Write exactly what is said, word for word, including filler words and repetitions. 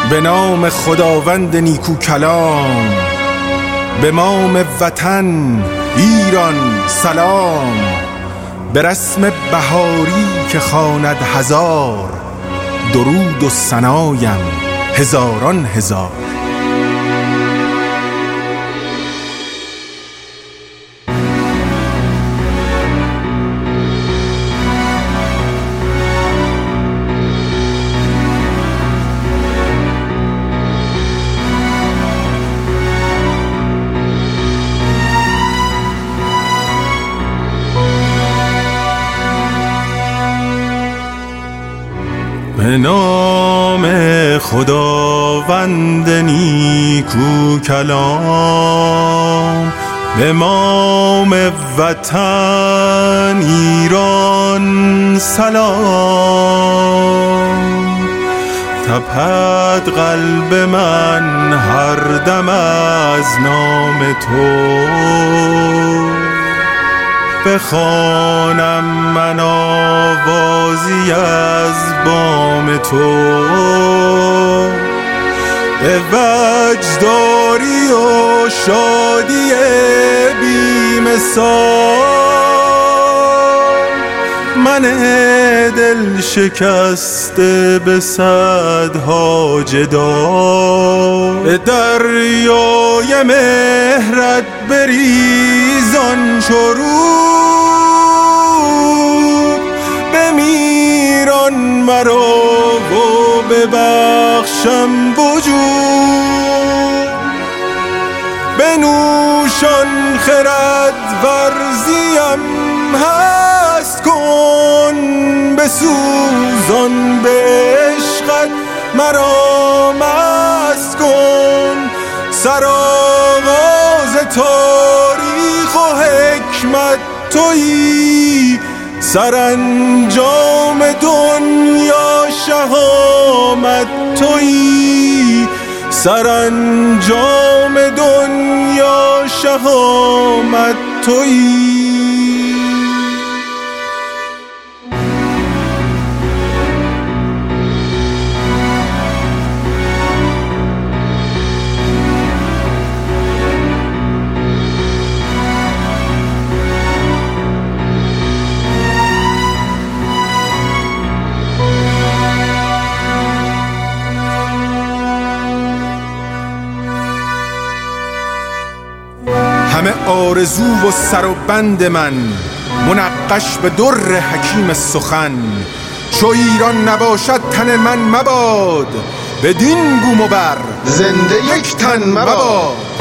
به نام خداوند نیکو کلام، به مام وطن ایران سلام. به رسم بهاری که خواند هزار، درود و ثنایم هزاران هزار. به نام خداوند نیکو کلام، به مام وطن ایران سلام. تپد قلب من هر دم از نام تو، بخوانم من آوازی از بام تو. به وجداری و شادی بی مثال، من دل شکسته به صدها جدال. به دریای مهرت بریزان شروع، بمیران مرا و ببخشم وجود. بنوشان خرد ورزیم هست کن، بسوزان به عشقت مرا مست کن. سرآغاز تاریخ و حکمت تویی، سرانجام دنیا شهامت تویی. سرانجام دنیا شهامت تویی. همه آرزو و سر و بند من، منقش به در حکیم سخن. چو ایران نباشد تن من مباد، بدین گوم و بر زنده یک تن مباد.